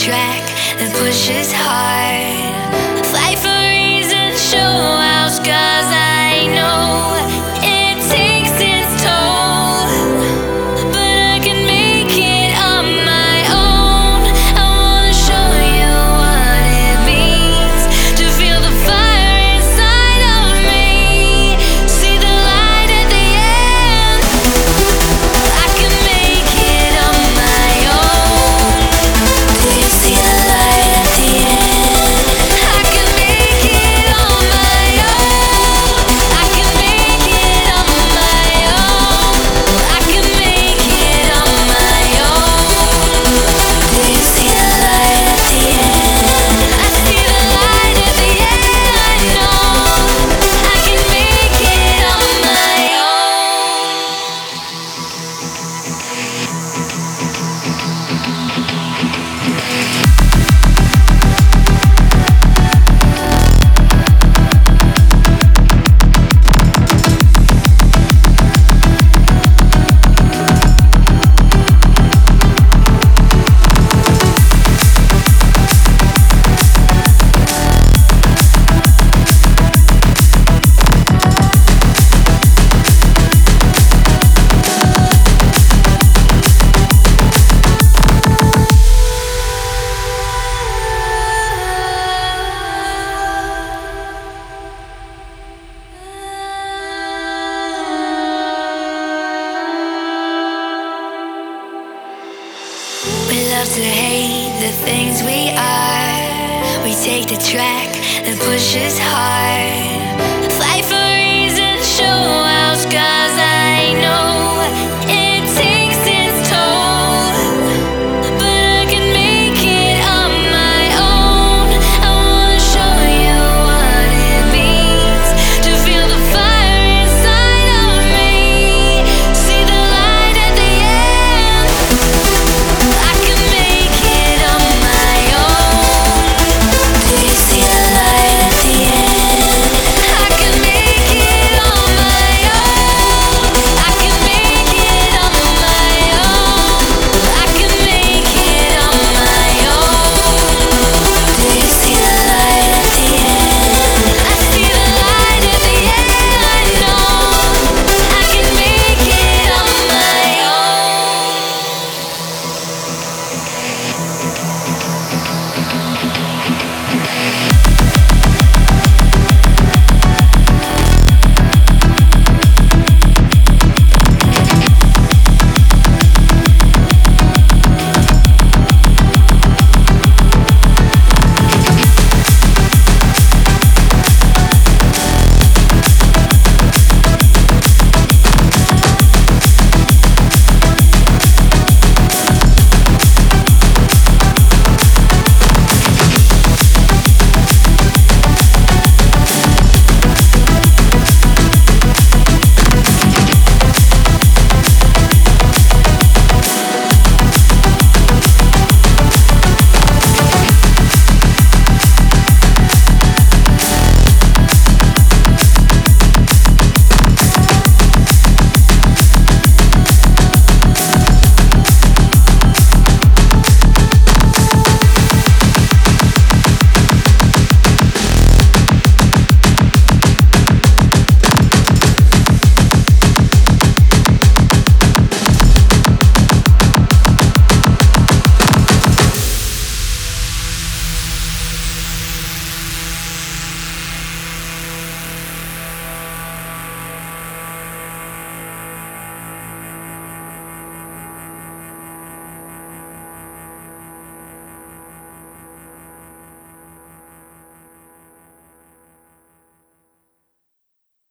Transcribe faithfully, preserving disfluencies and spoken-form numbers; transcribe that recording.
track that pushes hard. Fight for reasons, show our scars. I know it takes its toll, but I can make it on my own. I wanna show you what it means to feel the fire inside of me. See the light at the end. I can make it on my own. Do you see the light at the end? I can make it on my own. I can make it on my own. I can make it on my own. Do you see the light at the end? I see the light at the end. I know I can make it on my own. We love to hate the things we are. We take the track that pushes hard.